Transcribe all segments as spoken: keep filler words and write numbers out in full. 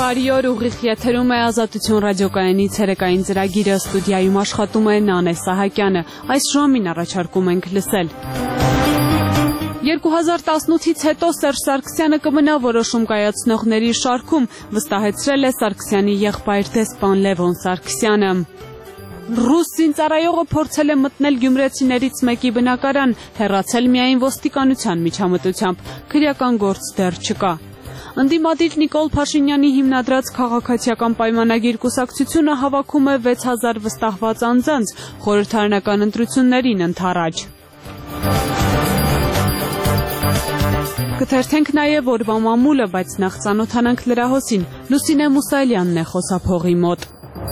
Բարի օր, ուղիղ եթերում է Ազատություն ռադիոկայանի ցերեկային ծրագիրը, ստուդիայում աշխատում է Նանե Սահակյանը։ Այս ժամին առաջարկում ենք լսել։ երկու հազար տասնութից հետո Սերժ Սարգսյանը կմնա որոշում կայացնողների շարքում, վստահեցրել է Սարգսյանի եղբայր դեսպան Լևոն Սարգսյանը։ Ռուս զինծառայողը փորձել է մտնել գյումրեցիներից մեկի բնակարան, հեռացել միայն ոստիկանության միջամտությամբ, քրեական գործ դեռ չկա։ Ընդդիմադիր Նիկոլ Փաշինյանի հիմնադրած քաղաքացիական պայմանագիր կուսակցությունը հավաքում է վեց հազար վստահված անձանց խորհրդարանական ընտրություններին ընդառաջ։ Կթերթենք նաև օրվա մամուլը, բայց նախ ծանոթանանք լրահոսին։ Լուսինե Մուսայելյանն է խոսափողի մոտ։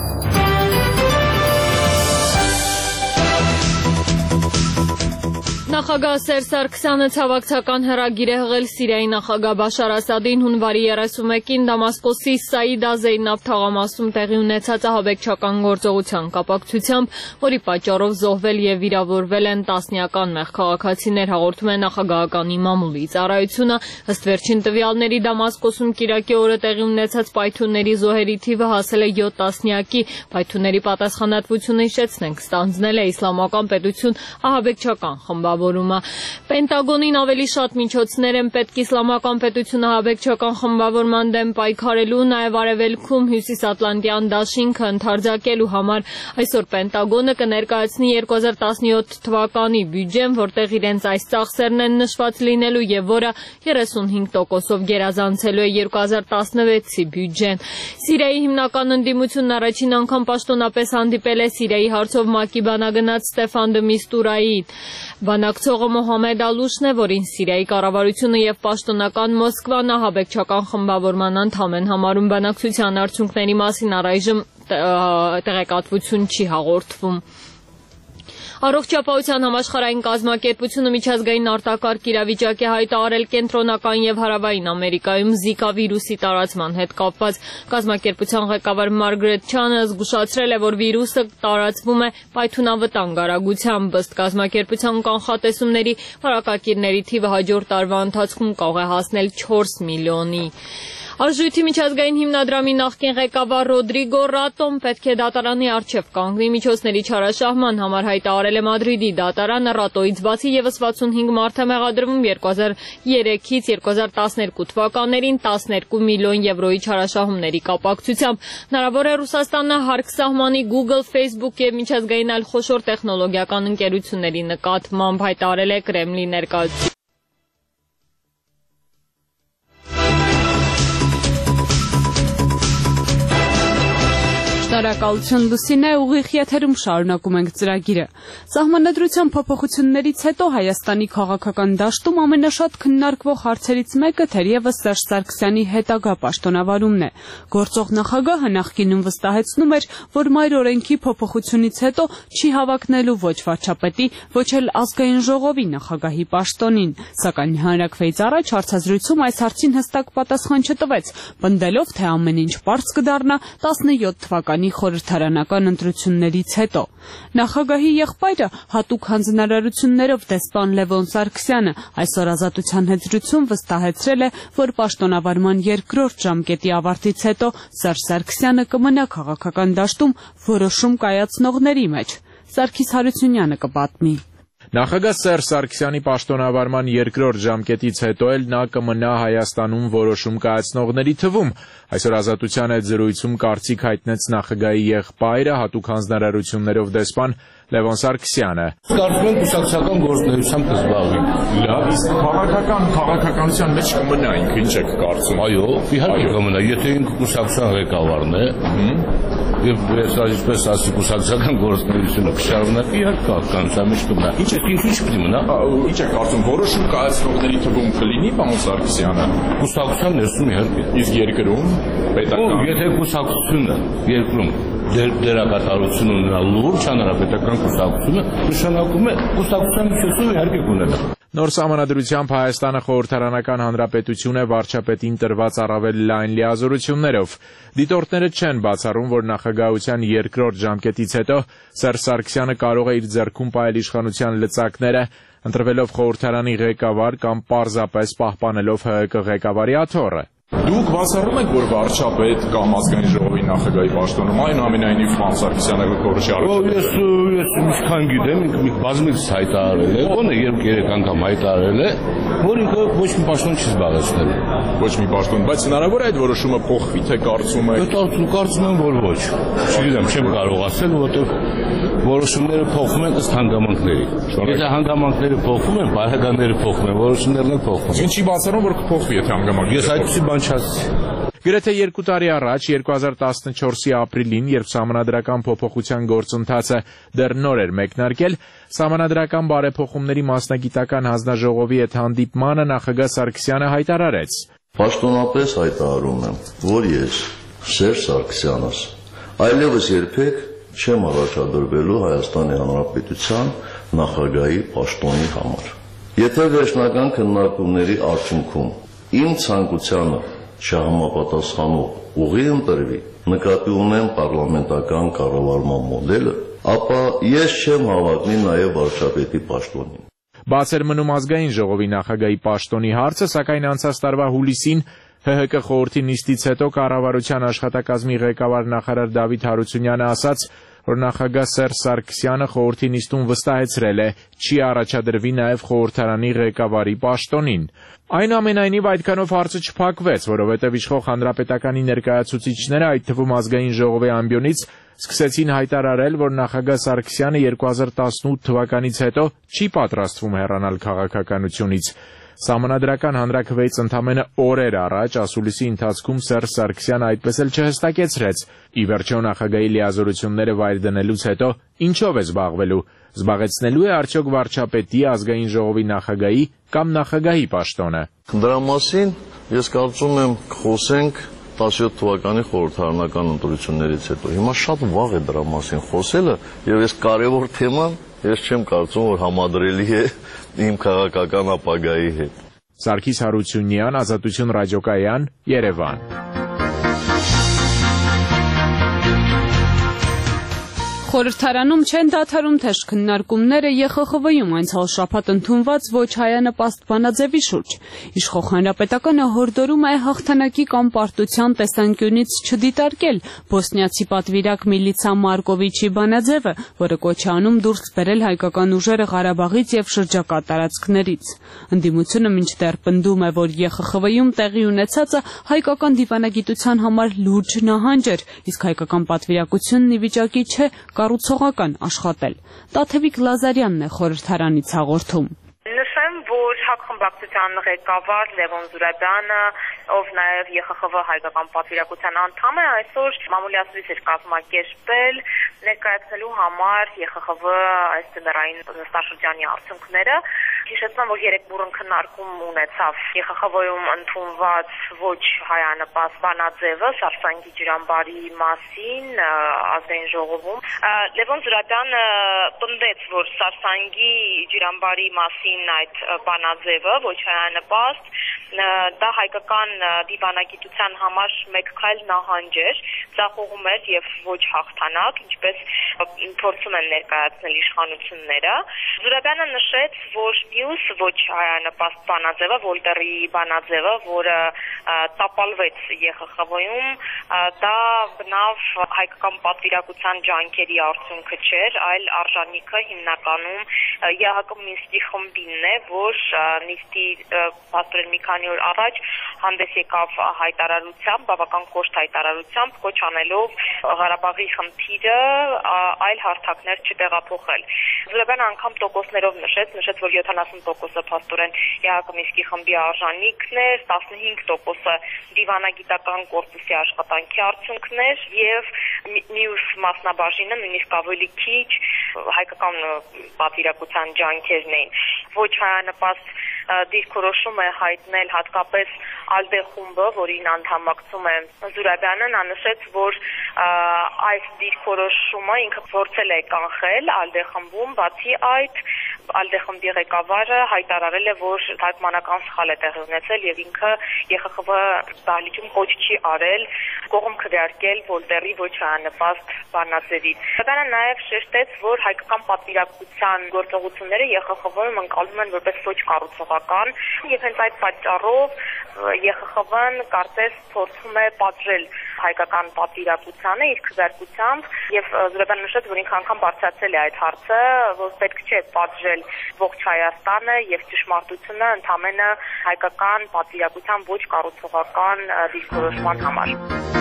Նախագահ Սերժ Սարգսյանը ցավակցական հրագիր է հղել Սիրիայի նախագահ Բաշար Ասադին հունվարի երեսունմեկին Դամասկոսի Սաիդա Զեյնաբ թաղամասում տեղի ունեցած ահաբեկչական գործողության կապակցությամբ, որի պատճառով զոհվել եւ վիրավորվել են տասնյական մեղ քաղաքացիներ, հաղորդում է նախագահականի մամուլի ծառայությունը։ Ըստ վերջին տվյալների Դամասկոսում կիրակի օրը տեղի ունեցած պայթյունների զոհերի թիվը հասել է յոթ տասնյակի։ Պայթյունների պատասխանատվությունը հիշեցնենք ստանձնել է Իսլամական պետություն ահաբեկչական խմբավորումը։ Պենտագոնին ավելի շատ միջոցներ են պետք Իսլամական պետությունը ահաբեկչական խմբավորման դեմ պայքարելու, նաև արևելքում հյուսիսատլանտյան դաշինքը ընդարձակելու համար։ Այսօր Պենտագոնը կներկայացնի երկու հազար տասնյոթ թվականի բյուջեն, որտեղ իրենց այս ծախսերն են նշված լինելու եւ որը երեսունհինգ տոկոսով գերազանցելու է երկու հազար տասնվեցի բյուջեն։ Սիրիայի հիմնական ընդդիմությունն առաջին անգամ պաշտոնապես հանդիպել է Սիրիայի հարցով ՄԱԿ-ի բանագնաց Ստեֆան դը Միստուրային։ Բանակցողը Մոհամեդ Ալուշն է, որին Սիրիայի կառավարությունը եւ պաշտոնական Մոսկվան ահաբեկչական խմբավորման անդամ են համարում։ Բանակցության արդյունքների մասին առայժմ տեղեկատվություն չի հաղորդվում։ Առողջապահության համաշխարհային կազմակերպությունը միջազգային արտակարգ իրավիճակ է հայտարարել կենտրոնական եւ հարավային Ամերիկայում Զիկա վիրուսի տարածման հետ կապված։ Կազմակերպության ղեկավար Մարգրետ Չանը զգուշացրել է, որ վիրուսը տարածվում է պայթյունավտանգ արագությամբ։ Ըստ կազմակերպության կանխատեսումների վարակակիրների թիվը հաջորդ տարվա ընթացքում կարող է հասնել չորս միլիոնի։ Արժույթի միջազգային հիմնադրամի նախկին ղեկավար Ռոդրիգո Ռատոն պետք է դատարանի առջև կանգնի միջոցների չարաշահման համար հայտարարել է Մադրիդի դատարանը։ Ռատոից բացի եւս վաթսունհինգ մարդ է մեղադրվում երկու հազար երեքից երկու հազար տասներկու թվականներին տասներկու միլիոն եվրոյի չարաշահումների կապակցությամբ։ Հնարավոր է Ռուսաստանը հարկ սահմանի Google, Facebook եւ միջազգային այլ խոշոր տեխնոլոգիական ընկերությունների նկատմամբ, հայտարարել է Կրեմլի ներկայացուցիչ։ Շնորհակալություն Լուսինե, ուղիղ եթերում շարունակում ենք ծրագիրը։ Սահմանադրության փոփոխություններից հետո Հայաստանի քաղաքական դաշտում ամենաշատ քննարկվող հարցերից մեկը թերևս Սերժ Սարգսյանի հետագա պաշտոնավարումն է։ Գործող նախագահը նախկինում վստահեցնում էր, որ մայր օրենքի փոփոխությունից հետո չի հավակնելու ոչ վարչապետի, ոչ էլ ազգային ժողովի նախագահի պաշտոնին, սակայն հանրաքվեից առաջ հարցազրույցում այս հարցին հստակ պատասխան չտվեց, պնդելով, թե ամեն ինչ պարզ կդառնա տասնյոթ թվականի խորհրդարանական ընտրություններից հետո։ Նախագահի եղբայրը հատուկ հանձնարարություններով դեսպան Լևոն Սարգսյանը այսօր Ազատության հետ զրույցում վստահեցրել է, որ պաշտոնավարման երկրորդ ժամկետի ավարտից հետո Սերժ Սարգսյանը կմնա քաղաքական դաշտում որոշում կայացնողների մեջ։ Սարգիս Հարությունյանը կպատմի։ Նախագահ Սերժ Սարգսյանի պաշտոնավարման երկրորդ ժամկետից հետո էլ նա կմնա Հայաստանում որոշում կայացնողների թվում։ Այսօր Ազատության հետ զրույցում կարծիք հայտնեց նախագահի եղբայրը հատուկ հանձնարարություններով դեսպան Լևոն Սարգսյանը։ Կարծում եմ կուսակցական գործունեությամբ կզբաղվի։ Լավ, իսկ քաղաքական քաղաքականության մեջ կմնա ինքը, ինչ եք կարծում։ Այո, իհարկե կմնա, եթե ինքը կուսակցության ղեկավարն է, եւ այսպես ասի կուսակցական գործունեությունը կշարունակի, իհարկե քաղաքականության մեջ կմնա։ Ինչ է ինքը ինչ պիտի մնա։ Ինչ է կարծում, որոշում կայացնողների թվում կլինի պարոն Սարգսյանը։ Կուսակցության ներսում իհարկե։ Իսկ երկրում պետական։ Եթե կուսակցությունը երկրում դերակատարություն ունենա լուրջ հանրապետական կուսակցությունը, նշանակում է կուսակցության միջոցով իհարկե կունենա։ Նոր սահմանադրությամբ Հայաստանը խորհրդարանական հանրապետություն է վարչապետին տրված առավել լայն լիազորություններով։ Դիտորդները չեն բացառում, որ նախագահության երկրորդ ժամկետից հետո Սերժ Սարգսյանը կարող է իր ձեռքում պահել իշխանության լծակները, ընտրվելով խորհրդարանի ղեկավար կամ պարզապես պահպանելով ՀՀԿ ղեկավարի աթոռը։ Դուք բացառում եք, որ վարչապետ կամ ազգային ժողովի նախագահի պաշտոնում այնուամենայնիվ պարոն Սարգսյանը կորոշի առաջ։ Ես ես ինչքան գիտեմ, ինքը բազմից հայտարարել է, ոնը երբ երեք անգամ հայտարարել է, որ ինքը ոչ մի պաշտոն չի զբաղեցնել։ Ոչ մի պաշտոն, բայց հնարավոր է այդ որոշումը փոխվի, թե կարծում եք։ Կարծում եմ, որ ոչ։ Չգիտեմ, չեմ կարող ասել, որովհետև որոշումները փոխվում են ըստ հանգամանքների։ Եթե հանգամանքները փոխվում են, բարեկամները փոխվում են, որոշումներն էլ փոխվում են։ Ինչի բացառում, որ կփոխվի, եթե հանգամանքները։ Ես այդպեսի բան չասեցի։ Գրեթե երկու տարի առաջ, երկու հազար տասնչորսի ապրիլին, երբ սահմանադրական փոփոխության գործընթացը դեռ նոր էր մեկնարկել, սահմանադրական բարեփոխումների մասնագիտական հանձնաժողովի հետ հանդիպմանը նախագահ Սարգսյանը հայտարարեց. Պաշտոնապես հայտարարում եմ, որ ես Սերժ Սարգսյանս այլևս երբեք չեմ առաջադրվելու Հայաստանի Հանրապետության նախագահի պաշտոնի համար։ Եթե վերջնական քննարկումների արդյունքում իմ ցանկությանը չհամապատասխանող ուղի ընտրվի, նկատի ունեմ պարլամենտական կառավարման մոդելը, ապա ես չեմ հավակնի նաև վարչապետի պաշտոնին։ Բաց էր մնում ազգային ժողովի նախագահի պաշտոնի հարցը, սակայն անցած տարվա հուլիսին Հ Հ Կ խորհրդի նիստից հետո կառավարության աշխատակազմի ղեկավար նախարար Դավիթ Հարությունյանը ասաց, որ նախագահ Սերժ Սարգսյանը խորհրդի նիստում վստահեցրել է, չի առաջադրվի նաև խորհրդարանի ղեկավարի պաշտոնին։ Այնուամենայնիվ այդքանով հարցը չփակվեց, որովհետև իշխող հանրապետականի ներկայացուցիչները, այդ թվում ազգային ժողովի ամբիոնից, սկսեցին հայտարարել, որ նախագահ Սարգսյանը երկու հազար տասնութ թվականից հետո չի պատրաստվում հեռանալ քաղաքականությունից։ Սահմանադրական հանրաքվեից ընդամենը օրեր առաջ ասուլիսի ընթացքում Սերժ Սարգսյանը այդպես էլ չհստակեցրեց։ Ի վերջո նախագահի լիազորությունները վայր դնելուց հետո ինչով է զբաղվելու։ Զբաղեցնելու է արդյոք վարչապետի, ազգային ժողովի նախագահի կամ նախագահի պաշտոնը։ Դրա մասին ես կարծում եմ խոսենք տասնյոթ թվականի խորհրդարանական ընտրություններից հետո։ Հիմա շատ վաղ է դրա մասին խոսելը, եւ այս կարևոր թեման ես չեմ կարծում, որ համադրելի է իմ քաղաքական ապագայի հետ։ Սարգիս Հարությունյան, Ազատություն ռադիոկայան, Երևան։ Խորհրդարանում չեն դադարում թեժ քննարկումները Ե Խ Խ V-ում անցյալ շաբաթ ընդունված ոչ հայանպաստ բանաձևի շուրջ։ Իշխող հանրապետականը հորդորում է հաղթանակի կամ պարտության տեսանկյունից չդիտարկել բոսնիացի պատվիրակ Միլիցա Մարկովիչի բանաձևը, որը կոչ է անում դուրս բերել հայկական ուժերը Ղարաբաղից եւ շրջակա տարածքներից։ Ընդդիմությունը մինչդեռ պնդում է, որ Ե Խ Խ V-ում տեղի ունեցածը հայկական դիվանագիտության համար լուրջ նահանջ էր, իսկ հայկական պատվիրակությունն ի վիճակի չէ կառուցողական աշխատել։ Տաթևիկ Լազարյանն է խորհրդարանից հաղորդում։ Նշեմ, որ հակխմբակցության ղեկավար Լևոն Զուրաբյանը, ով նաև Ե Խ Խ V հայկական պատվիրակության անդամ է, այսօր մամուլի ասուլիս էր կազմակերպել ներկայացնելու համար Ե Խ Խ V այս ծնարային նստաշրջանի արդյունքները։ Հիշեցնեմ, որ երեք բուռն քննարկում ունեցավ Ե Խ Խ V-ում ընդունված ոչ հայանպաստ բանաձևը Սարսանգի ջրամբարի մասին ազգային ժողովում։ Լևոն Զուրաբյանը պնդեց, որ Սարսանգի ջրամբարի մասին այդ բանաձևը ոչ հայանպաստ դա հայկական դիվանագիտության համար մեկ քայլ նահանջ էր, ձախողում էր եւ ոչ հաղթանակ, ինչպես փորձում են ներկայացնել իշխանությունները։ Զուրաբյանը նշեց, որ մյուս ոչ հայանպաստ բանաձևը, Վոլտերի բանաձևը, որը տապալվեց Ե Խ Խ V-ում, դա բնավ հայկական պատվիրակության ջանքերի արդյունքը չէր, այլ արժանիքը հիմնականում Ե Հ Կ Մինսկի խմբինն է, որ նիստի փաստորեն մի քանի օր առաջ հանդես եկավ հայտարարությամբ, բավական կոշտ հայտարարությամբ, կոչ անելով Ղարաբաղի խնդիրը այլ հարթակներ չտեղափոխել։ Զուրաբյանը անգամ տոկոսներով նշեց, նշեց, որ յոթանասուն տոկոսը փաստորեն Ե Հ Կ Մինսկի խմբի արժանիքն էր, տասնհինգ տոկոսը դիվանագիտական կորպուսի աշխատանքի արդյունքն էր եւ մյուս մասնաբաժինը նույնիսկ ավելի քիչ հայկական պատվիրակության ջանքերն էին։ Ոչ հայանպաստ դիրքորոշում է հայտնել հատկապես Ալդե խումբը, որին անդամակցում է Զուրաբյանը, նա նշեց, որ այս դիրքորոշումը ինքը փորձել է կանխել Ալդե խմբում, բացի այդ ԱԼԴԵ խմբի ղեկավարը հայտարարել է, որ թարգմանական սխալ է տեղի ունեցել եւ ինքը ԵԽԽՎ դահլիճում կոչ չի արել կողմ քվեարկել Վոլտերի ոչ հայանպաստ բանաձևից։ Սակայն նաեւ շեշտեց, որ հայկական պատվիրակության գործողությունները ԵԽԽՎ-ում ընկալվում են որպես ոչ կառուցողական եւ հենց այդ պատճառով ԵԽԽՎ-ն կարծես փորձում է պատժել հայկական պատվիրակությանը իր քվեարկությամբ եւ Զուրաբյանը նշեց, որ ինքը անգամ բարձրացել է այդ հարցը, որ պետք չէ պատժել ողջ Հայաստանը եւ ճշմարտությունը ընդամենը հայկական պատվիրակության ոչ կառուցողական դիրքորոշման համար։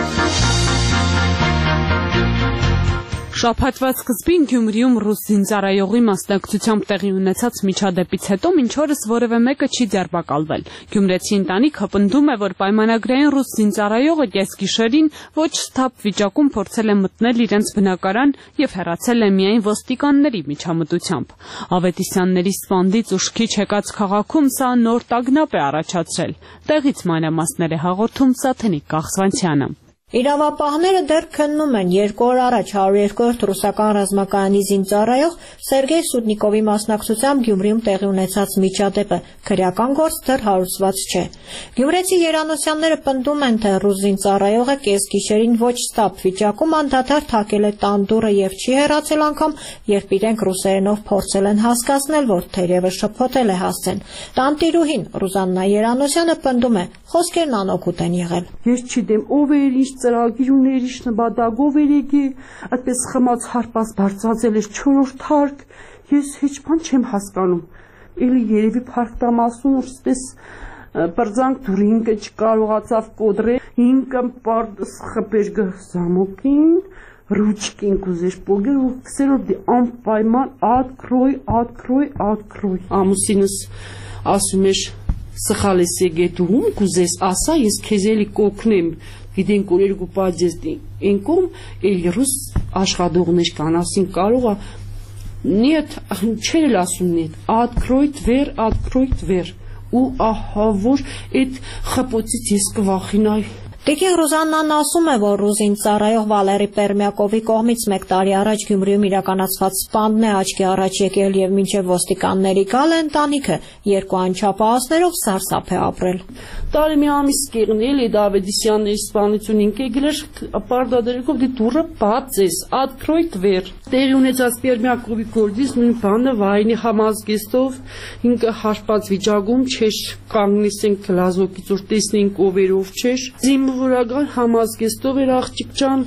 Շաբաթվա սկզբին Գյումրիում ռուս զինծառայողի մասնակցությամբ տեղի ունեցած միջադեպից հետո մինչ օրս որևէ մեկը չի ձերբակալվել։ Գյումրեցի ընտանիքը պնդում է, որ պայմանագրային ռուս զինծառայողը կեսգիշերին ոչ սթափ վիճակում փորձել է մտնել իրենց բնակարան եւ հեռացել է միայն ոստիկանների միջամտությամբ։ Ավետիսյանների սպանդից ուշքի չեկած քաղաքում սա նոր տագնապ է առաջացրել։ Տեղից մանրամասներ է հաղորդում Սաթենիկ Կաղցվանցյանը։ Իրավապահները դեռ քննում են երկու օր առաջ հարյուր երկրորդ ռուսական ռազմակայանի զինծառայող Սերգեյ Սուդնիկովի մասնակցությամբ Գյումրիում տեղի ունեցած միջադեպը քրեական գործ դեռ հարուցված չէ։ Գյումրեցի երանոսյանները պնդում են, թե ռուս զինծառայողը կեսգիշերին ոչ ստապ վիճակում անդադար թակել է տան դուռը եւ չի հեռացել անգամ, երբ իրենք ռուսերենով փորձել են հասկացնել, որ թերևս շփոթել է հասցեն։ Տանտիրուհին Ռուզաննա Երանոսյանը պնդում է, խոսքերն անօգուտ են եղել։ Ես չգիտեմ ով է ինչ ծրագիր ուներ, ինչ նպատակով էր եկի, այդպես խմած հարպած բարձրացել էր չորրորդ հարկ, ես ոչ բան չեմ հասկանում։ Էլի երևի Փարք Դամասուն ուսպես բրձանք դուրի ինքը չկարողացավ կոդրել, ինքը պարդ խփեր գզամոկին, ռուչկին կուզեր պոգել ու քսեր որ անպայման открой, открой, открой։ Ամուսինս ասում էր սխալ ես եկել դու կուզես ասա ես քեզ էլի կօգնեմ գիտենք որ երկու պատժես ինքում էլի ռուս աշխատողներ կան ասին կարող է нет չել ասում нет открой дверь открой дверь ու ահա որ այդ խփոցից ես կվախենայի։ Տիկին Ռուզաննան ասում է, որ ռուս զինծառայող Վալերի Պերմյակովի կողմից մեկ տարի առաջ Գյումրիում իրականացված սպանդն է աչքի առաջ եկել եւ մինչեւ ոստիկանների գալը ընտանիքը երկու անչափահասներով սարսափ է ապրել։ Տարի մի ամիս կեղնել է Դավիդիսյանների սպանություն ինքը եկել էր պարտադերով դի դուրը բացես открой дверь։ Տեղի ունեցած Պերմյակովի գործից նույն բանը վայնի համազգեստով ինքը հաշված վիճակում չէր կանգնեցին գլազոկից որ տեսնենք ովերով չէր։ Զինվորական համազգեստով էր աղջիկ ջան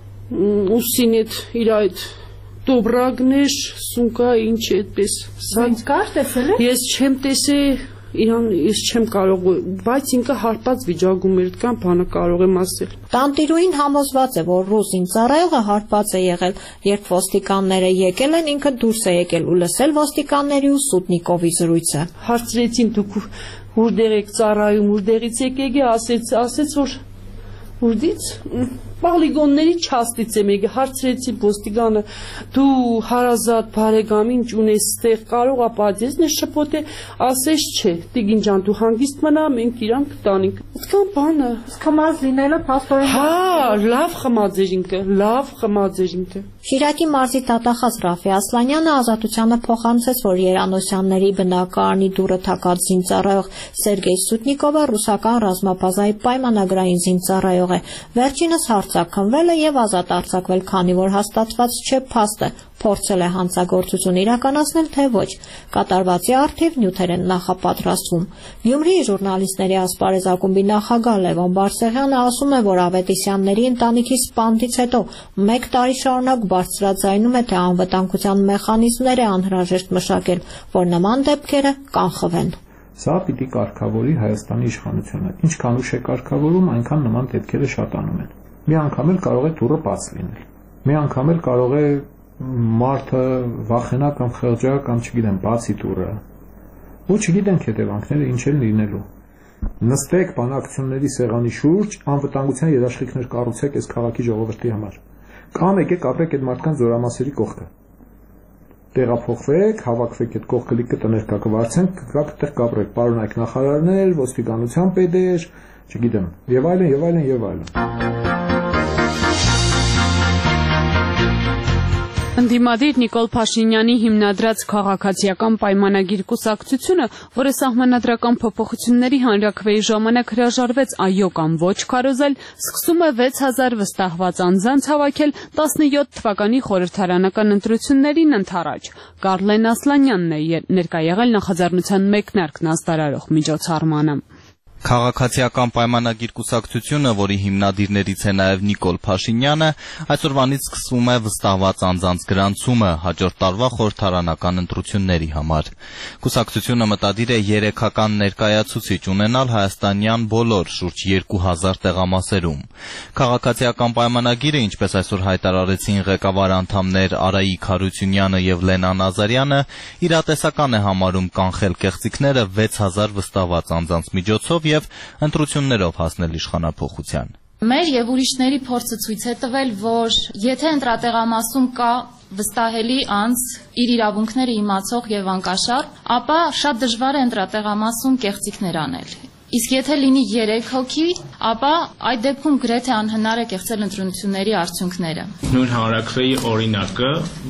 ուսին այդ իր այդ դոբրագներ սունկա ինչ այդպես Ինչ կար տեսել եք։ Ես չեմ տեսել իրան ես չեմ կարող բայց ինքը հարբած վիճակում էր կան բանը կարող եմ ասել։ Տանտիրուհին համոզված է, որ ռուս զինծառայողը հարբած է եղել, երբ ոստիկանները եկել են, ինքը դուրս է եկել ու լսել ոստիկանների ու Սուդնիկովի զրույցը։ Հարցրեցին դուք որտեղ եք ծառայում, որտեղից եկեք, ասեց, ասեց որ Ուրդից պոլիգոնների չաստից եմ եկել, հարցրեցի ոստիկանը, դու հարազատ բարեկամ ինչ ունես ստեղ, կարող է պատժես, նե շփոթ է, ասես չէ, տիկին ջան, դու հանգիստ մնա, մենք իրան կտանենք։ Այդքան բանը։ Խմած լինելը փաստորեն։ Հա, լավ խմած էր ինքը, լավ խմած էր ինքը։ Շիրակի մարզի տատախած Ռաֆի Ասլանյանը ազատությանը փոխանցեց, որ Երանոսյանների բնակարանի դուռը թակած զինծառայող Սերգեյ Սուդնիկովը ռուսական ռազմաբազայի պայմանագրային զինծառայող է։ Վերջինս հարձակվել է եւ ազատ արձակվել, քանի որ հաստատված չէ փաստը, փորձել է հանցագործություն իրականացնել, թե ոչ։ Կատարվածի առթիվ նյութեր են նախապատրաստվում։ Գյումրիի ժուրնալիստների ասպարեզակումբի նախագահ Լևոն Բարսեղյանը ասում է, որ Ավետիսյանների ընտանիքի սպանդից հետո մեկ տարի շարունակ բարձրաձայնում է, թե անվտանգության մեխանիզմներ է անհրաժեշտ մշակել, որ նման դեպքերը կանխվեն։ Սա պիտի կարգավորի Հայաստանի իշխանությունը։ Ինչքան ուշ է կարգավորում, այնքան նման դեպքերը շատանում են։ Մի անգամ էլ կարող է դուռը բաց լինել։ Մի անգամ էլ կարող է մարդը վախենա կամ խղճա կամ չգիտեմ, բացի դուռը։ Ու չգիտենք հետևանքները ինչ են լինելու։ Նստեք բանակցությունների սեղանի շուրջ, անվտանգության երաշխիքներ կառուցեք այս քաղաքի ժողովրդի համար։ Կամ եկեք ապրեք այդ մարդկանց զորամասերի կողքը։ Տեղափոխվեք, հավաքվեք այդ կողքլիկը տներ կա կվարձենք, կգաք այդտեղ կապրեք, պարոնայք նախարարներ, ոստիկանության պետեր, չգիտեմ, եւ այլն, եւ այլն, եւ այլն։ Ընդդիմադիր Նիկոլ Փաշինյանի հիմնադրած քաղաքացիական պայմանագիր կուսակցությունը, որը սահմանադրական փոփոխությունների հանրաքվեի ժամանակ հրաժարվեց այո կամ ոչ քարոզել, սկսում է վեց հազար վստահված անձանց հավաքել տասնյոթ թվականի խորհրդարանական ընտրություններին ընդառաջ։ Կարլեն Ասլանյանն է ներկա եղել նախաձեռնության մեկնարկն ազդարարող միջոցառմանը։ Քաղաքացիական պայմանագիր կուսակցությունը, որի հիմնադիրներից է նաև Նիկոլ Փաշինյանը, այսօրվանից սկսվում է վստահված անձանց գրանցումը հաջորդ տարվա խորհրդարանական ընտրությունների համար։ Կուսակցությունը մտադիր է երեքական ներկայացուցիչ ունենալ հայաստանյան բոլոր շուրջ երկու հազար տեղամասերում։ Քաղաքացիական պայմանագիրը, ինչպես այսօր հայտարարեցին ղեկավար անդամներ Արայիկ Հարությունյանը եւ Լենան Ազարյանը, իրատեսական է համարում կանխել կեղծիքները վեց հազար վստահված անձանց միջոցով եւ ընտրություններով հասնել իշխանափոխության։ Մեր եւ ուրիշների փորձը ցույց է տվել, որ եթե ընտրատեղամասում կա վստահելի անձ, իր իրավունքները իմացող եւ անկաշառ, ապա շատ դժվար է ընտրատեղամասում կեղծիքներ անել։ Իսկ եթե լինի երեք հոգի, ապա այդ դեպքում գրեթե անհնար է կեղծել ընտրությունների արդյունքները։ Նույն հանրաքվեի օրինակը,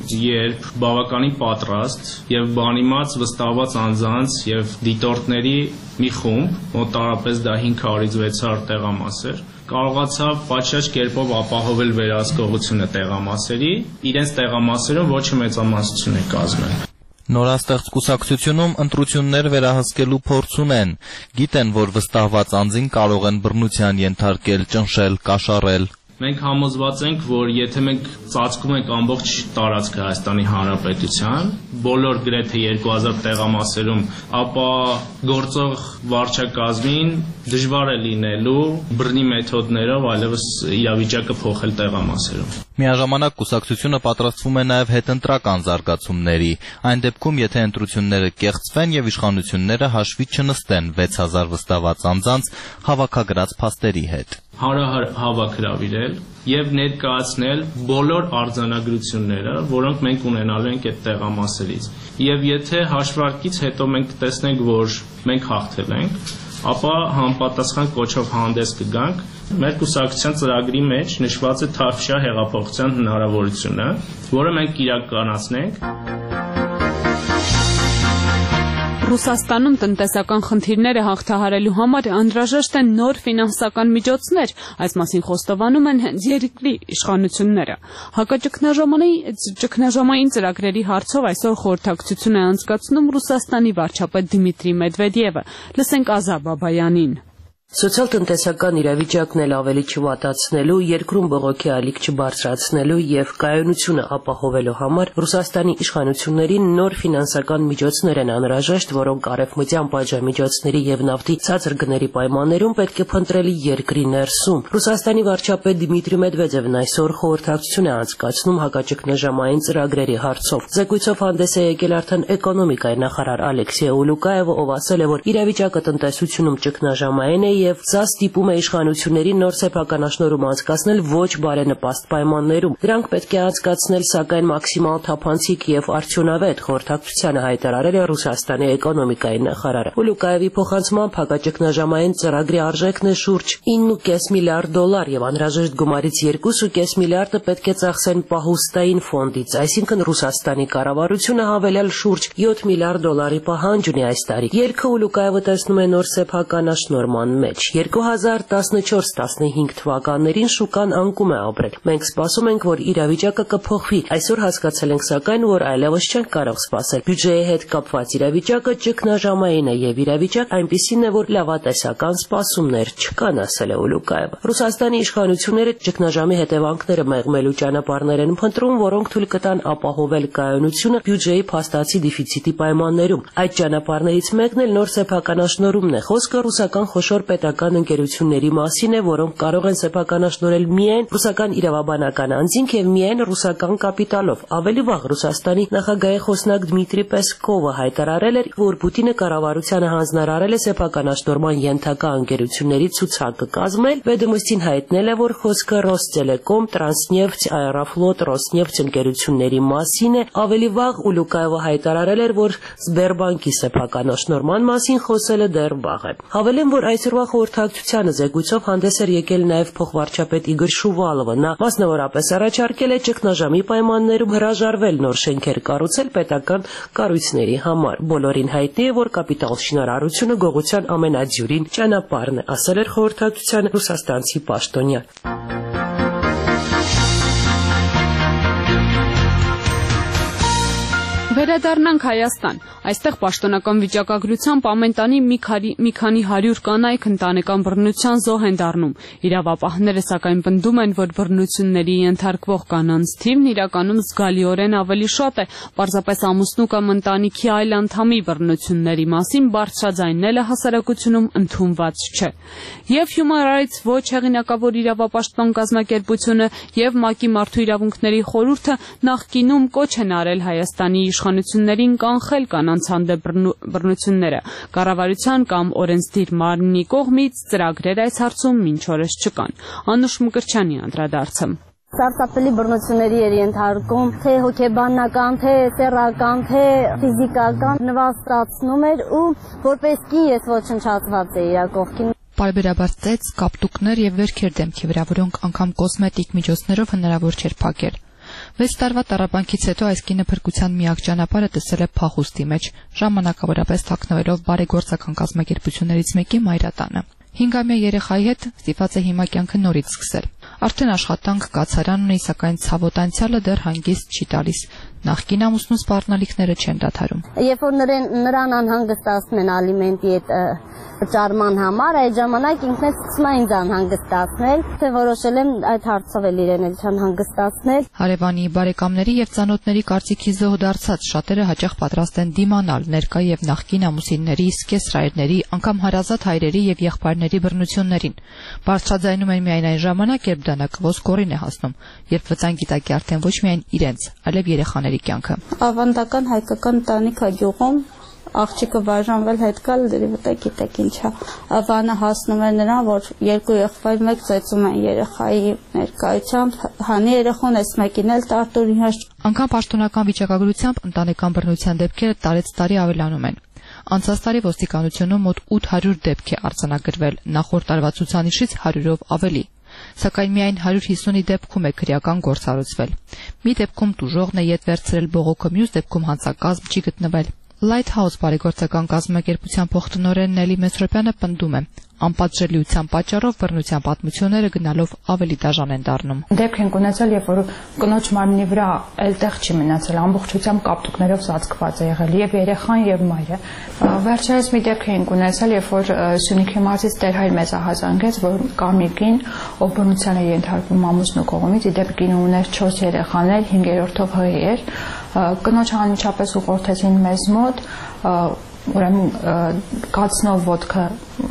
երբ բավականին պատրաստ եւ բանիմաց վստահված անձանց եւ դիտորդների մի խումբ, մոտավորապես դա հինգ հարյուր վեց հարյուր տեղամաս էր, կարողացավ պատշաճ կերպով ապահովել վերահսկողությունը տեղամասերի, իրենց տեղամասերում ոչ մեծամասնություն է կազմել։ Նորաստեղծ կուսակցությունում ընտրություններ վերահսկելու փորձ ունեն, գիտեն, որ վստահված անձին կարող են բռնության ենթարկել, ճնշել, կաշառել։ Մենք համոզված ենք, որ եթե մենք ծածկում ենք ամբողջ տարածքը Հայաստանի Հանրապետության, բոլոր գրեթե երկու հազար տեղամասերում, ապա գործող վարչակազմին դժվար է լինելու բռնի մեթոդներով այլևս իրավիճակը փոխել տեղամասերում։ Միաժամանակ կուսակցությունը պատրաստվում է նաև հետընտրական զարգացումների, այն դեպքում, եթե ընտրությունները կեղծվեն եւ իշխանությունները հաշվի չնստեն վեց հազար վստահված անձանց հավաքագրած փաստերի հետ։ Հարահար հավաք հրավիրել եւ ներկայացնել բոլոր արձանագրությունները, որոնք մենք ունենալու ենք այդ տեղամասերից։ Եվ եթե հաշվարկից հետո մենք տեսնենք, որ մենք հաղթել ենք, ապա համապատասխան կոչով հանդես կգանք։ Մեր կուսակցության ծրագրի մեջ նշված է Թավշյա հեղափոխության հնարավորությունը, որը մենք իրականացնենք։ Ռուսաստանում տնտեսական խնդիրները հաղթահարելու համար անհրաժեշտ են նոր ֆինանսական միջոցներ, այս մասին խոստովանում են հենց երկրի իշխանությունները։ Հակաճգնաժամային ծրագրերի հարցով այսօր խորհրդակցություն է անցկացնում Ռուսաստանի վարչապետ Դմիտրի Մեդվեդևը։ Լսենք Ազար Բաբայանին։ Սոցիալ-տնտեսական իրավիճակն էլ ավելի չվատացնելու, երկրում բողոքի ալիք չբարձրացնելու եւ կայունությունը ապահովելու համար Ռուսաստանի իշխանություններին նոր ֆինանսական միջոցներ են անհրաժեշտ, որոնք արևմտյան պատժամիջոցների եւ նավթի ցածր գների պայմաններում պետք է փնտրել երկրի ներսում։ Ռուսաստանի վարչապետ Դմիտրի Մեդվեդևն այսօր խորհրդակցություն է անցկացնում հակաճգնաժամային ծրագրերի հարցով։ Զեկույցով հանդես է եկել արդեն էկոնոմիկայի նախարար Ալեքսեյ Ուլուկաևը, ով ասել է, որ իրավիճակը տնտեսությունում ճգնաժամային է եւ սա ստիպում է իշխանություններին նոր սեփականաշնորհում անցկացնել ոչ բարենպաստ պայմաններում։ Դրանք պետք է անցկացնել սակայն մաքսիմալ թափանցիկ եւ արդյունավետ, խորհրդակցությանը հայտարարել է Ռուսաստանի էկոնոմիկայի նախարարը։ Ուլուկաևի փոխանցմամբ հակաճգնաժամային ծրագրի արժեքն է շուրջ ինը կես միլիարդ դոլար եւ անհրաժեշտ գումարից երկու կես միլիարդը պետք է ծախսեն պահուստային ֆոնդից, այսինքն Ռուսաստանի կառավարությունը հավելյալ շուրջ յոթ միլիարդ դոլարի պահանջ ունի այս տարի։ Ելքը Ուլուկաևը տեսնում է նոր սեփականաշնորհման մեջ։ երկու հազար տասնչորս տասնհինգ թվականներին շուկան անկում է ապրել։ Մենք սպասում ենք, որ իրավիճակը կփոխվի։ Այսօր հասկացել ենք սակայն, որ այլևս չենք կարող սպասել։ Բյուջեի հետ կապված իրավիճակը ճգնաժամային է եւ իրավիճակ այնպիսին է, որ լավատեսական սպասումներ չկան, ասել է Ուլուկաևը։ Ռուսաստանի իշխանությունները ճգնաժամի հետևանքները մեղմելու ճանապարհներ են փնտրում, որոնք թույլ կտան ապահովել կայունությունը բյուջեի փաստացի դեֆիցիտի պայմաններում։ Այդ ճանապարհներից մեկն էլ նոր սեփականաշնորհումն է։ Խոսքը ռուսական խոշոր պետական ընկերությունների մասին է, որոնք կարող են սեփականաշնորհել միայն ռուսական իրավաբանական անձինք եւ միայն ռուսական կապիտալով։ Ավելի վաղ Ռուսաստանի նախագահի խոսնակ Դմիտրի Պեսկովը հայտարարել էր, որ Պուտինը կառավարությանը հանձնարարել է սեփականաշնորհման ենթակա ընկերությունների ցուցակը կազմել։ Վեդոմստին հայտնել է, որ խոսքը Ռոստելեկոմ, Տրանսնեֆտ, Աերոֆլոտ, Ռոսնեֆտ ընկերությունների մասին է։ Ավելի վաղ Ուլուկաևը հայտարարել էր, որ Սբերբանկի սեփականաշնորհման մասին խոսելը դեռ վաղ է։ Հավելեմ, որ այսօրվա Օրվա խորհրդակցությանը զեկույցով հանդես էր եկել նաև փոխվարչապետ Իգոր Շուվալովը։ Նա մասնավորապես առաջարկել է ճգնաժամի պայմաններում հրաժարվել նոր շենքեր կառուցել պետական կառույցների համար։ Բոլորին հայտնի է, որ կապիտալ շինարարությունը գողության ամենադյուրին ճանապարհն է, ասել էր խորհրդակցության ռուսաստանցի պաշտոնյան։ Վերադառնանք Հայաստան։ Այստեղ պաշտոնական վիճակագրությամբ ամեն տանի մի քանի հարյուր կանայք ընտանեկան բռնության զոհ են դառնում։ Իրավապահները սակայն պնդում են, որ բռնությունների ենթարկվող կանանց թիվն իրականում զգալիորեն ավելի շատ է, պարզապես ամուսնու կամ ընտանիքի այլ անդամի բռնությունների մասին բարձրաձայնելը հասարակությունում ընդունված չէ։ Եվ Human Rights Watch հեղինակավոր իրավապաշտպան կազմակերպությունը եւ ՄԱԿ-ի Մարդու իրավունքների խորհուրդը նախկինում կոչ են արել Հայաստանի իշխանություններին կանխել կանանց հանդեպ բռնությունները։ Կառավարության կամ օրենսդիր մարմնի կողմից ծրագրեր այս հարցում մինչ օրս չկան։ Անուշ Մկրտչյանի անդրադարձը։ Սարսափելի բռնությունների էր ենթարկում, թե հոգեբանական, թե սեռական, թե ֆիզիկական նվաստացնում էր ու որպես կին ես ոչնչացված էի իր կողքին։ Պարբերաբար ծեծ, կապտուկներ եւ վերքեր դեմքի վրա, որոնք անգամ կոսմետիկ միջոցներով հնարավոր չէր փակել։ Վեց տարվա տառապանքից հետո այս կինը փրկության միակ ճանապարհը տեսել է փախուստի մեջ, ժամանակավորապես թաքնվելով բարեգործական կազմակերպություններից մեկի մայրատանը։ Հինգամյա երեխայի հետ ստիպված է հիմա կյանքը նորից սկսել։ Արդեն աշխատանք, կացարան ունի, սակայն ցավոտ անցյալը դեռ հանգիստ չի տալիս։ Նախկին ամուսնու սպառնալիքները չեն դադարում։ Երբ որ նրան անհանգստացնում են ալիմենտի այդ վճարման համար, այդ ժամանակ ինքն էլ սկսում է ինձ անհանգստացնել, թե որոշել եմ այդ հարցով էլ իրեն էլ չանհանգստացնել։ Հարևանի, բարեկամների եւ ծանոթների կարծիքի զոհ դարձած շատերը հաճախ պատրաստ են դիմանալ ներկա եւ նախկին ամուսինների, սկեսրայրների, անգամ հարազատ հայրերի եւ եղբայրների բռնություններին։ Բարձրաձայնում են միայն այն ժամանակ, երբ դանակվոз կորին է հասնում, երբ վտանգի տակ է արդեն ոչ միայն իրենց, այլև երեխաների կյանքը։ Ավանդական հայկական ընտանիք գյուղում աղջիկը բաժանվել հետ գալ դրիվտե գիտեք ինչա։ Վանը հասնում է նրան, որ երկու եղբայր մեկ ծեծում են երեխայի ներկայությամբ, հանի երեխուն էս մեկին էլ տարտուրի հաշ։ Անկամ պաշտոնական վիճակագրությամբ ընտանեկան բռնության դեպքերը տարեց տարի ավելանում են։ Անցած տարի ոստիկանությունում մոտ ութ հարյուր դեպք է արձանագրվել, նախորդ տարվա ցուցանիշից հարյուրով ավելի։ Սակայն միայն հարյուր հիսունի դեպքում է քրեական գործառույցվել։ Մի դեպքում տուժողն է ետ վերցրել բողոքը, մյուս դեպքում հանցակազմ չի գտնվել։ Lighthouse բարեգործական կազմակերպության փոխտնօրեն Նելի Մեսրոպյանը պնդում է. անպատժելիության պատճառով բռնության պատմությունները գնալով ավելի դաժան են դառնում։ Դեպք ենք ունեցել, երբ որ կնոջ մարմնի վրա էլ տեղ չի մնացել, ամբողջությամբ կապտուկներով ծածկված է եղել եւ երեխան եւ մայրը։ Վերջերս մի դեպք ենք ունեցել, երբ որ Սյունիքի մարզից Տերհայր մեզ ահազանգեց, որ կա մի կին, ով բռնության է ենթարկվում ամուսնու կողմից, իդեպ կինը ուներ չորս երեխաներ, հինգերորդով հղի էր։ Կնոջը անմիջապես ուղղորդեցին մեզ մոտ, ուրեմն կացնով ոտքը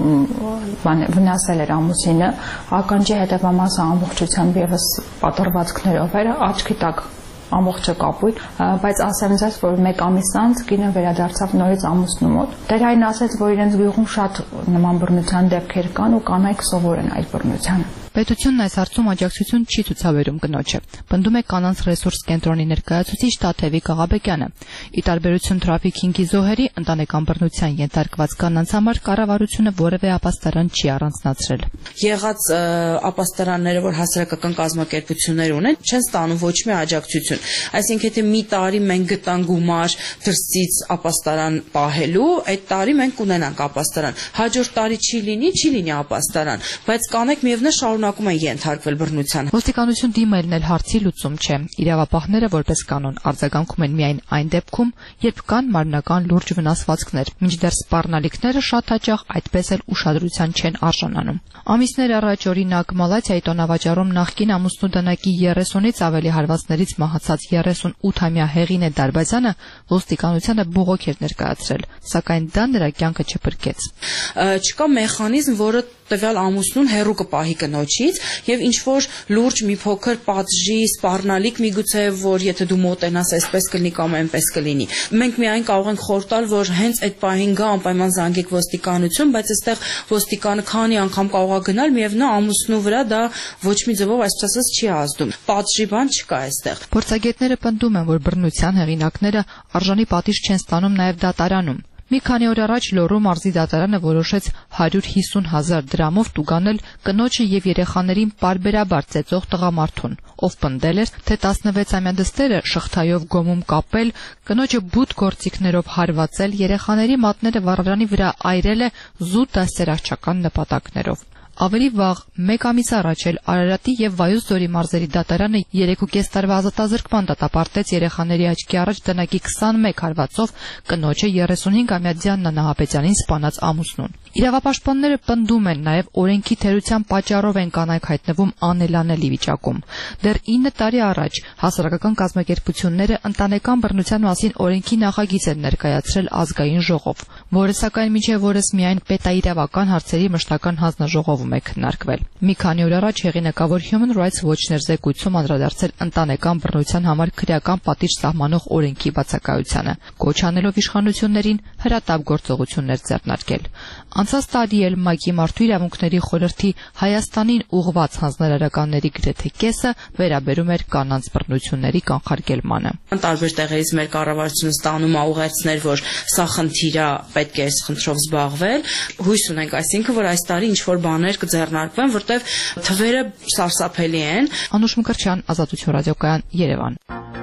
վնասել էր ամուսինը, ականջի հետևամասը ամբողջությամբ եւս պատրվածքներով էր, աչքի տակ ամբողջը կապույտ, բայց ասեմ ձեզ, որ մեկ ամիս անց կինը վերադարձավ նորից ամուսնու մոտ։ Տերային ասաց, որ իրենց գյուղում շատ նման բռնության դեպքեր կան ու կանայք սովոր են այդ բռնությանը։ Պետությունն այս հարցում աջակցություն չի ցուցաբերում կնոջը։ Պնդում է կանանց ռեսուրս կենտրոնի ներկայացուցիչ Տաթևի Կաղաբեկյանը։ Ի տարբերություն թրաֆիքինգի զոհերի, ընտանեկան բռնության ենթարկված կանանց համար կառավարությունը որևէ ապաստարան չի առանձնացրել։ Եղած ապաստարանները, որ հասարակական կազմակերպություններ ունեն, չեն ստանում ոչ մի աջակցություն։ Այսինքն, եթե մի տարի մենք գտանք գումար դրսից ապաստարան պահելու, այդ տարի մենք կունենանք ապաստարան։ Հաջորդ տարի չի լինի, չի լինի ապաստարան, բայց կանեք միևնույն շարունակում են ենթարկվել բռնության։ Ոստիկանություն դիմելն էլ հարցի լուծում չէ։ Իրավապահները որպես կանոն արձագանքում են միայն այն դեպքում, երբ կան մարմնական լուրջ վնասվածքներ, մինչդեռ սպառնալիքները շատ հաճախ այդպես էլ ուշադրության չեն արժանանում։ Ամիսներ առաջ օրինակ Մալաթիայի տոնավաճառում նախկին ամուսնու դանակի երեսունից ավելի հարվածներից մահացած երեսունութամյա Հեղինե Դարբազյանը ոստիկանությանը բողոք էր ներկայացրել, սակայն դա նրա կյանքը չփրկեց։ Չկա մեխանիզմ, որը տվյալ ամուսնուն հեռու կպահի կնոջից եւ ինչ որ լուրջ մի փոքր պատժի, սպառնալիք միգուցե, որ եթե դու մոտենաս, այսպես կլինի կամ այնպես կլինի։ Մենք միայն կարող ենք խոր տալ, որ հենց այդ պահին գա անպայման զանգեք ոստիկանություն, բայց այստեղ ոստիկանը քանի անգամ կարող է գնալ, միևնույն ամուսնու վրա դա ոչ մի ձևով այսպես ասած չի ազդում։ Պատժի բան չկա այստեղ։ Փորձագետները պնդում են, որ բռնության հեղինակները արժանի պատիժ չեն ստանում նաեւ դատարանում։ Մի քանի օր առաջ Լոռու մարզի դատարանը որոշեց հարյուր հիսուն հազար դրամով տուգանել կնոջը եւ երեխաներին պարբերաբար ծեծող տղամարդուն, ով պնդել էր, թե տասնվեցամյա դստերը շղթայով գոմում կապել, կնոջը բութ գործիքներով հարվածել, երեխաների մատները վառարանի վրա այրել է զուտ դաստիարակչական նպատակներով։ Ավելի վաղ, մեկ ամիս առաջ էլ Արարատի եւ Վայոց ձորի մարզերի դատարանը երեքուկես տարվա ազատազրկման դատապարտեց երեխաների աչքի առաջ դնակի քսանմեկ հարվածով կնոջը երեսունհինգամյա Դիանա Նահապետյանին սպանած ամուսնուն։ Իրավապաշտպանները պնդում են նաև օրենքի թերության պատճառով են կանայք հայտնվում անելանելի վիճակում։ Դեռ ինը տարի առաջ հասարակական կազմակերպությունները ընտանեկան բռնության մասին օրենքի նախագիծ են ներկայացրել ազգային ժողով, որը սակայն մինչև օրս միայն պետաիրավական հարցերի մշտական հանձնաժողովում է քննարկվել։ Մի քանի օր առաջ հեղինակավոր Human Rights Watch-ն էր զեկույցում անդրադարձել ընտանեկան բռնության համար քրեական պատիժ սահմանող օրենքի բացակայությանը, կոչ անելով իշխանություններին հրատապ գործողություններ ձեռնարկել։ Անցած տարի էլ ՄԱԿ-ի Մարդու իրավունքների խորհրդի Հայաստանին ուղղված հանձնարարականների գրեթե կեսը վերաբերում էր կանանց բռնությունների կանխարգելմանը։ Տարբեր տեղերից մեր կառավարությունը ստանում է ուղերձներ, որ սա խնդիր է, պետք է այս խնդրով զբաղվել։ Հույս ունենք, այսինքն, որ այս տարի ինչ-որ բաներ կձեռնարկվեն, որտեղ թվերը սարսափելի են։ Անուշ Մկրտչյան, Ազատություն ռադիոկայան, Երևան։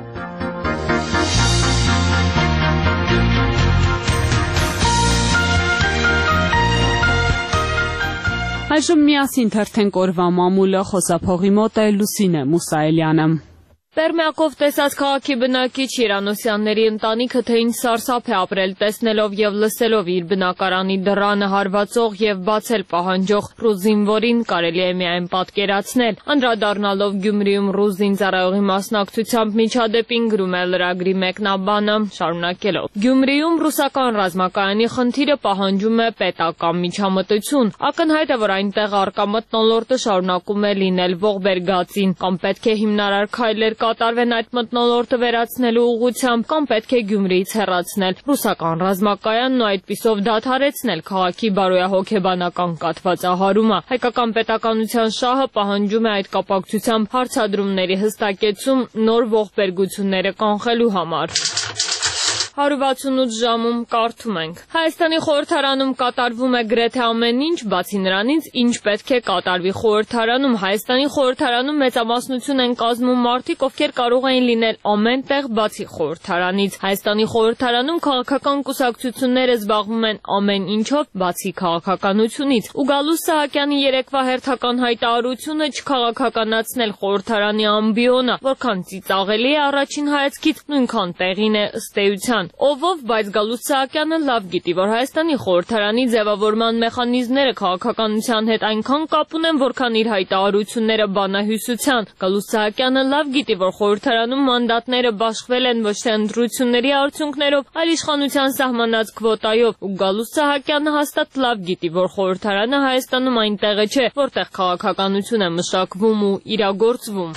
Այժմ միասին թերթենք օրվա մամուլը, խոսափողի մոտ է Լուսինե Մուսայելյանը։ Պերմյակով տեսած քաղաքի բնակիչ Երանոսյանների ընտանիքը թե ինչ սարսափ է ապրել տեսնելով եւ լսելով իր բնակարանի դռանը հարվածող եւ բացել պահանջող ռուս զինվորին կարելի է միայն պատկերացնել։ Անդրադառնալով Գյումրիում ռուս զինծառայողի մասնակցությամբ միջադեպին գրում է լրագրի մեկնաբանը, շարունակելով. Գյումրիում ռուսական ռազմակայանի խնդիրը պահանջում է պետական միջամտություն։ Ակնհայտ է, որ այնտեղ արկա մթնոլորտը շարունակում է լինել ողբերգածին, կամ պետք է հիմնարար քայլեր կատարվեն այդ մթնոլորտը վերացնելու ուղղությամբ, կամ պետք է Գյումրիից հեռացնել ռուսական ռազմակայանն ու այդպիսով դադարեցնել քաղաքի բարոյահոգեբանական կաթվածահարումը։ Հայկական պետականության շահը պահանջում է այդ կապակցությամբ հարցադրումների հստակեցում նոր ողբերգությունները կանխելու համար։ հարյուր վաթսունութ ժամում կարդում ենք. Հայաստանի խորհրդարանում կատարվում է գրեթե ամեն ինչ, բացի նրանից, ինչ պետք է կատարվի խորհրդարանում։ Հայաստանի խորհրդարանում մեծամասնություն են կազմում մարդիկ, ովքեր կարող են լինել ամեն տեղ բացի խորհրդարանից։ Հայաստանի խորհրդարանում քաղաքական կուսակցությունները զբաղվում են ամեն ինչով, բացի քաղաքականությունից։ Ու Գալուստ Սահակյանի երեկվա հերթական հայտարարությունը չքաղաքականացնել խորհրդարանի ամբիոնը, որքան ծիծաղելի է առաջին հայացքից, նույնքան տեղին է ըստ էության։ Ով-ով, բայց Գալուստ Սահակյանը լավ գիտի, որ Հայաստանի խորհրդարանի ձևավորման մեխանիզմները քաղաքականության հետ այնքան կապ ունեն, որքան իր հայտարարությունները բանահյուսության։ Գալուստ Սահակյանը լավ գիտի, որ խորհրդարանում մանդատները բաշխվել են ոչ թե ընտրությունների արդյունքներով, այլ իշխանության սահմանած քվոտայով, ու Գալուստ Սահակյանը հաստատ լավ գիտի, որ խորհրդարանը Հայաստանում այն տեղը չէ, որտեղ քաղաքականություն է մշակվում ու իրագործվում։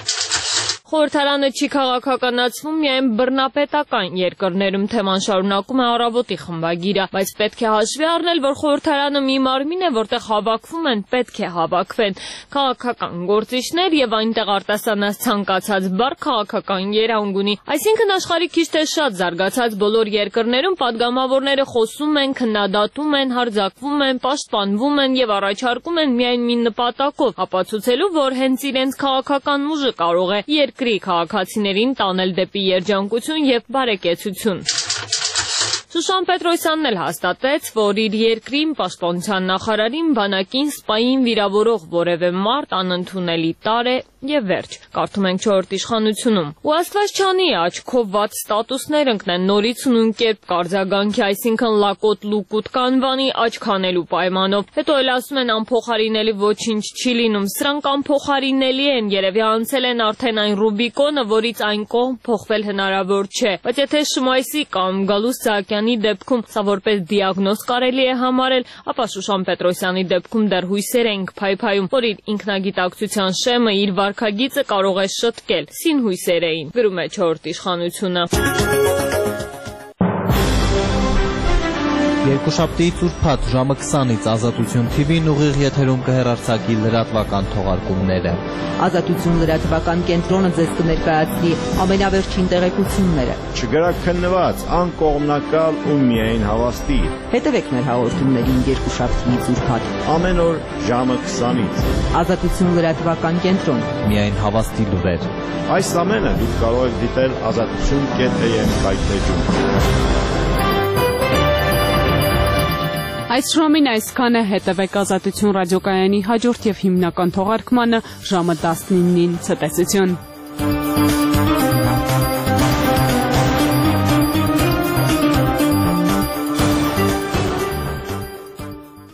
Խորհրդարանը չի քաղաքականացվում միայն բռնապետական երկրներում, թեման շարունակում է Առավոտի խմբագիրը, բայց պետք է հաշվի առնել, որ խորհրդարանը մի մարմին է, որտեղ հավաքվում են, պետք է հավաքվեն քաղաքական գործիչներ եւ այնտեղ արտասանած ցանկացած բառ քաղաքական երանգ ունի։ Այսինքն աշխարհի քիչ թե շատ զարգացած բոլոր երկրներում падգամավորները խոսում են, քննադատում են, հարձակվում են, պաշտպանվում են եւ առաջարկում են միայն մի նպատակով, ապացուցելու, որ հենց իրենց քաղաքական ուժը կարող է երկրի քաղաքացիներին տանել դեպի երջանկություն եւ բարեկեցություն։ Շուշան Պետրոսյանն էլ հաստատեց, որ իր երկրին պաշտպանության նախարարին բանակին սպային վիրավորող որևէ մարդ անընդունելի տարր է եւ վերջ։ Կարդում ենք չորրորդ իշխանությունում։ Ու Աստված չանի աչքով վատ ստատուսներ ընկնեն նորից նույն կերպ կարձագանքի, այսինքն լակոտ լուկուտ կանվանի աչք անելու պայմանով։ Հետո էլ ասում են անփոխարինելի ոչինչ չի լինում։ Սրանք անփոխարինելի են, երևի անցել են արդեն այն Ռուբիկոնը, որից այն կողմ փոխվել հնարավոր չէ։ Բայց եթե Շմայսի կամ Գալուստ Սահակյանի դեպքում սա որպես դիագնոզ կարելի է համարել, ապա Շուշան Պետրոսյանի դեպքում դեռ հույսեր ենք փայփայում, որ իր ինքնագիտակցության շեմը իր վարքագիծը կարող է շտկել։ Սին հույսեր էին, գրում է չորրորդ իշխանությունը։ Երկուշաբթիից ուրբաթ ժամը քսանից Ազատություն Թի Վին ուղիղ եթերում կհեռարձակի լրատվական թողարկումները։ Ազատություն լրատվական կենտրոնը ձեզ կներկայացնի ամենավերջին տեղեկությունները։ Չգրաքննված, անկողմնակալ ու միայն հավաստի։ Հետևեք մեր հաղորդումներին երկուշաբթիից ուրբաթ ամեն օր ժամը քսանից։ Ազատություն լրատվական կենտրոն։ Միայն հավաստի լուրեր։ Այս ամենը դուք կարող եք դիտել ազատություն կետ է եմ կայքեջում։ Այս ժամին այսքանը, հետևեք Ազատություն ռադիոկայանի հաջորդ եւ հիմնական թողարկմանը ժամը տասնինին ցտեսություն։